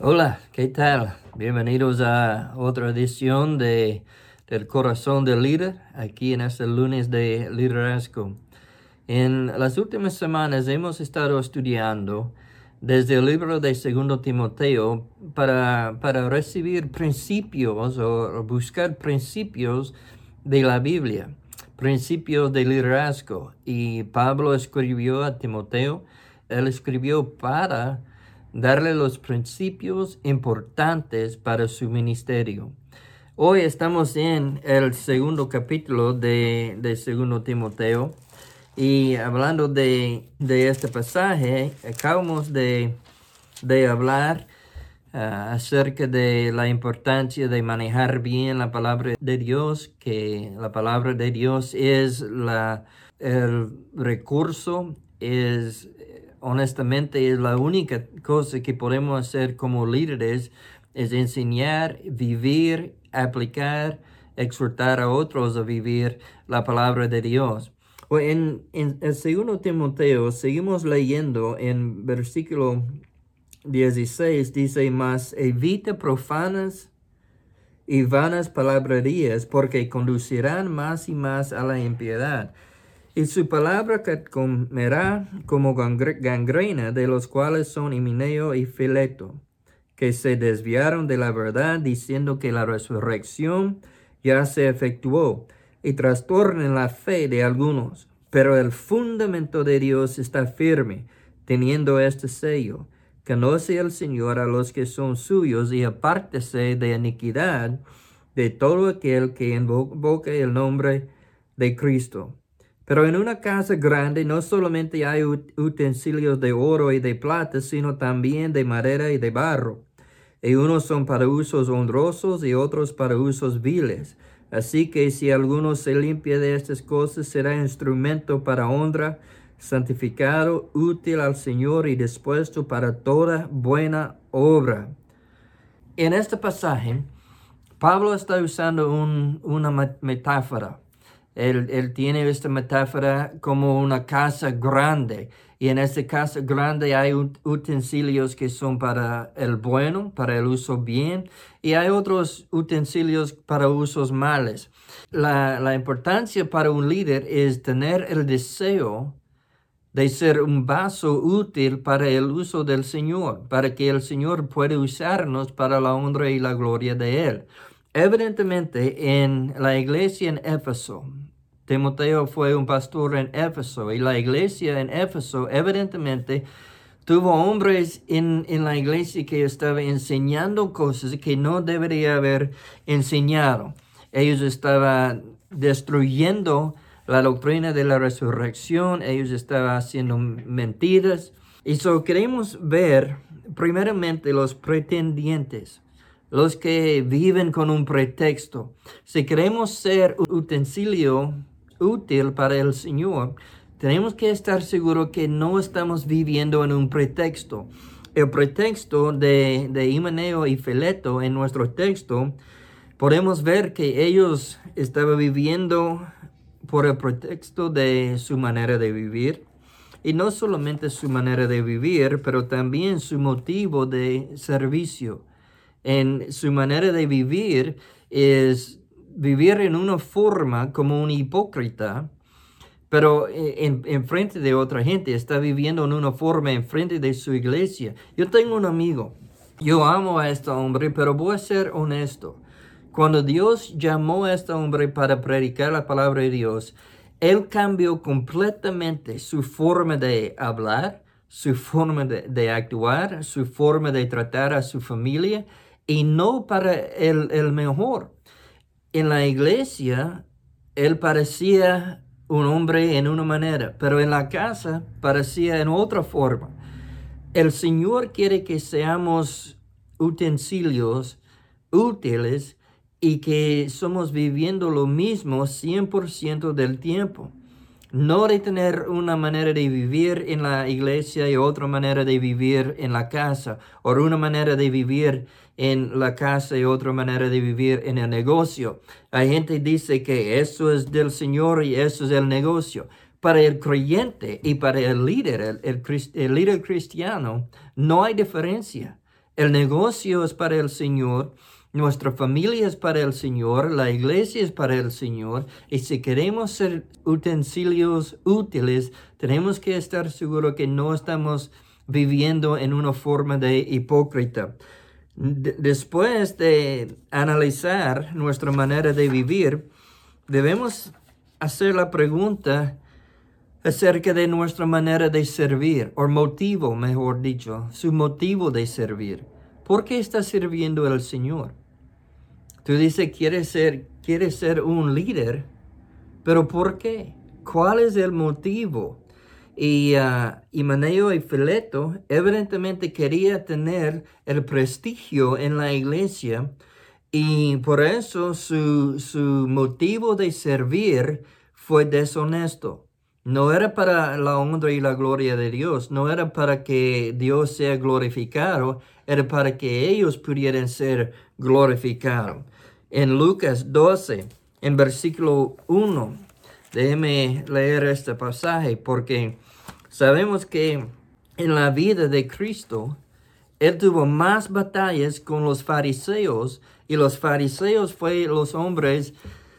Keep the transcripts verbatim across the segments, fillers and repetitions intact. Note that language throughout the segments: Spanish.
Hola, ¿qué tal? Bienvenidos a otra edición de del Corazón del Líder, aquí en este lunes de liderazgo. En las últimas semanas hemos estado estudiando desde el libro de Segundo Timoteo para, para recibir principios o buscar principios de la Biblia, principios de liderazgo. Y Pablo escribió a Timoteo, él escribió para darle los principios importantes para su ministerio. Hoy estamos en el segundo capítulo de, de Segundo Timoteo y hablando de, de este pasaje, acabamos de, de hablar uh, acerca de la importancia de manejar bien la palabra de Dios, que la palabra de Dios es la, el recurso, es honestamente es la única cosa que podemos hacer como líderes, es enseñar, vivir, aplicar, exhortar a otros a vivir la palabra de Dios. En, en el segundo Timoteo seguimos leyendo en versículo dieciséis, dice, mas evita profanas y vanas palabrerías, porque conducirán más y más a la impiedad. Y su palabra comerá como gangrena, de los cuales son Himeneo y Fileto, que se desviaron de la verdad, diciendo que la resurrección ya se efectuó, y trastornen la fe de algunos. Pero el fundamento de Dios está firme, teniendo este sello: conoce el Señor a los que son suyos, y apártese de iniquidad de todo aquel que invoque el nombre de Cristo. Pero en una casa grande no solamente hay utensilios de oro y de plata, sino también de madera y de barro. Y unos son para usos honrosos y otros para usos viles. Así que si alguno se limpia de estas cosas, será instrumento para honra, santificado, útil al Señor y dispuesto para toda buena obra. En este pasaje, Pablo está usando un, una metáfora. Él, él tiene esta metáfora como una casa grande. Y en esta casa grande hay utensilios que son para el bueno, para el uso bien. Y hay otros utensilios para usos males. La, la importancia para un líder es tener el deseo de ser un vaso útil para el uso del Señor, para que el Señor pueda usarnos para la honra y la gloria de Él. Evidentemente, en la iglesia en Éfeso, Timoteo fue un pastor en Éfeso, y la iglesia en Éfeso evidentemente tuvo hombres en, en la iglesia que estaban enseñando cosas que no debería haber enseñado. Ellos estaban destruyendo la doctrina de la resurrección, ellos estaban haciendo mentiras. Y so queremos ver primeramente los pretendientes, los que viven con un pretexto. Si queremos ser utensilio útil para el Señor, tenemos que estar seguros que no estamos viviendo en un pretexto. El pretexto de, de Himeneo y Fileto en nuestro texto, podemos ver que ellos estaban viviendo por el pretexto de su manera de vivir. Y no solamente su manera de vivir, pero también su motivo de servicio. En su manera de vivir es vivir en una forma como un hipócrita, pero en, en frente de otra gente está viviendo en una forma en frente de su iglesia. Yo tengo un amigo, yo amo a este hombre, pero voy a ser honesto. Cuando Dios llamó a este hombre para predicar la palabra de Dios, él cambió completamente su forma de hablar, su forma de, de actuar, su forma de tratar a su familia, y no para el, el mejor. En la iglesia, él parecía un hombre en una manera, pero en la casa parecía en otra forma. El Señor quiere que seamos utensilios útiles y que somos viviendo lo mismo cien por ciento del tiempo. No de tener una manera de vivir en la iglesia y otra manera de vivir en la casa, o una manera de vivir en la casa y otra manera de vivir en el negocio. Hay gente que dice que eso es del Señor y eso es el negocio. Para el creyente y para el líder, el, el, el líder cristiano, no hay diferencia. El negocio es para el Señor, nuestra familia es para el Señor, la iglesia es para el Señor, y si queremos ser utensilios útiles, tenemos que estar seguros que no estamos viviendo en una forma de hipócrita. D- después de analizar nuestra manera de vivir, debemos hacer la pregunta acerca de nuestra manera de servir, o motivo, mejor dicho, su motivo de servir. ¿Por qué está sirviendo al Señor? Tú dices, quieres ser, quieres ser un líder, pero ¿por qué? ¿Cuál es el motivo? Y uh, Himeneo y Fileto evidentemente quería tener el prestigio en la iglesia, y por eso su, su motivo de servir fue deshonesto. No era para la honra y la gloria de Dios, no era para que Dios sea glorificado, era para que ellos pudieran ser glorificados. En Lucas doce, en versículo uno, déjeme leer este pasaje porque sabemos que en la vida de Cristo, Él tuvo más batallas con los fariseos, y los fariseos fueron los hombres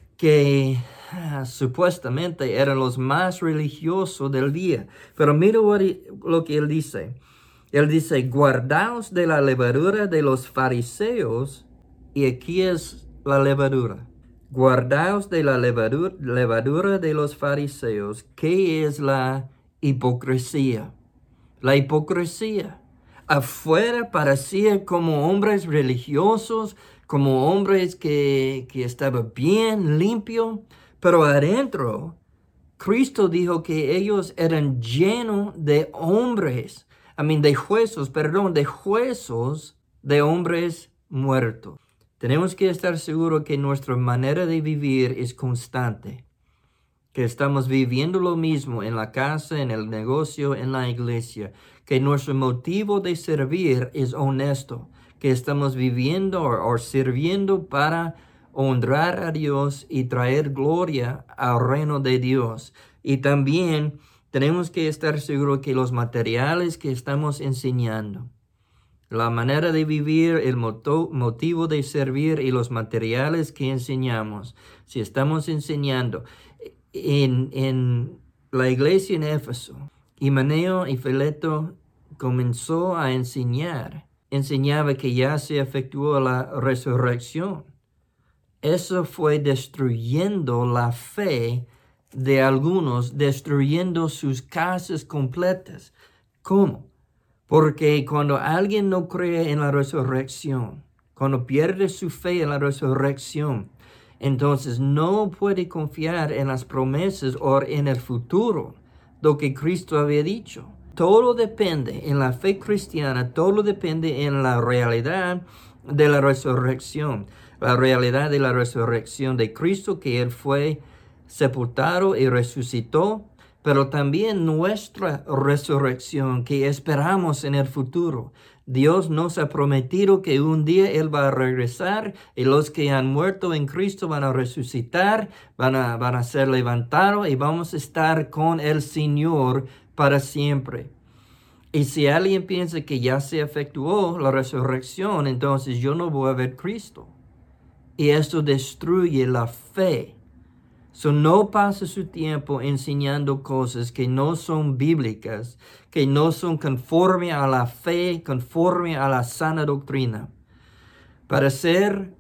que ah, supuestamente eran los más religiosos del día. Pero mira lo que Él dice. Él dice, guardaos de la levadura de los fariseos, y aquí es la levadura. Guardaos de la levadura, levadura de los fariseos. ¿Qué es la hipocresía? La hipocresía. Afuera parecía como hombres religiosos, como hombres que, que estaban bien limpios, pero adentro, Cristo dijo que ellos eran llenos de hombres, I mean, de huesos, perdón, de huesos de hombres muertos. Tenemos que estar seguros que nuestra manera de vivir es constante, que estamos viviendo lo mismo en la casa, en el negocio, en la iglesia, que nuestro motivo de servir es honesto, que estamos viviendo o, o sirviendo para honrar a Dios y traer gloria al reino de Dios. Y también tenemos que estar seguros que los materiales que estamos enseñando, la manera de vivir, el moto, motivo de servir y los materiales que enseñamos, si estamos enseñando en, en la iglesia en Éfeso, Himeneo y Fileto comenzó a enseñar, enseñaba que ya se efectuó la resurrección. Eso fue destruyendo la fe de algunos, destruyendo sus casas completas. ¿Cómo? Porque cuando alguien no cree en la resurrección, cuando pierde su fe en la resurrección, entonces no puede confiar en las promesas o en el futuro, lo que Cristo había dicho. Todo depende en la fe cristiana, todo depende en la realidad de la resurrección. La realidad de la resurrección de Cristo, que Él fue sepultado y resucitó, pero también nuestra resurrección que esperamos en el futuro. Dios nos ha prometido que un día Él va a regresar y los que han muerto en Cristo van a resucitar, van a, van a ser levantados y vamos a estar con el Señor para siempre. Y si alguien piensa que ya se efectuó la resurrección, entonces yo no voy a ver Cristo. Y esto destruye la fe. So, no pase su tiempo enseñando cosas que no son bíblicas, que no son conforme a la fe, conforme a la sana doctrina, para ser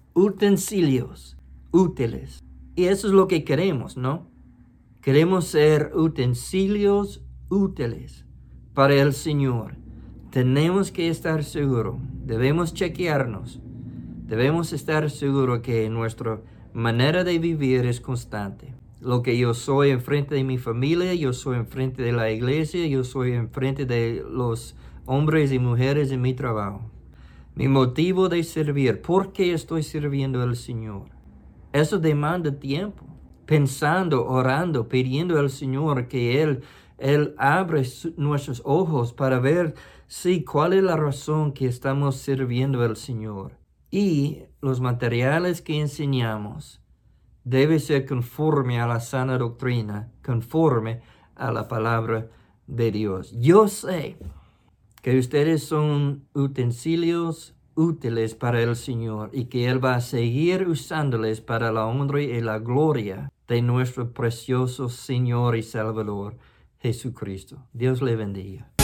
utensilios útiles. Y eso es lo que queremos, ¿no? Queremos ser utensilios útiles para el Señor. Tenemos que estar seguros, debemos chequearnos, debemos estar seguros que nuestra manera de vivir es constante. Lo que yo soy en frente de mi familia, yo soy en frente de la iglesia, yo soy en frente de los hombres y mujeres en mi trabajo. Mi motivo de servir, ¿por qué estoy sirviendo al Señor? Eso demanda tiempo, pensando, orando, pidiendo al Señor que Él, Él abre su, nuestros ojos para ver, sí, cuál es la razón que estamos sirviendo al Señor. Y los materiales que enseñamos debe ser conforme a la sana doctrina, conforme a la palabra de Dios. Yo sé que ustedes son utensilios útiles para el Señor y que Él va a seguir usándoles para la honra y la gloria de nuestro precioso Señor y Salvador Jesucristo. Dios le bendiga.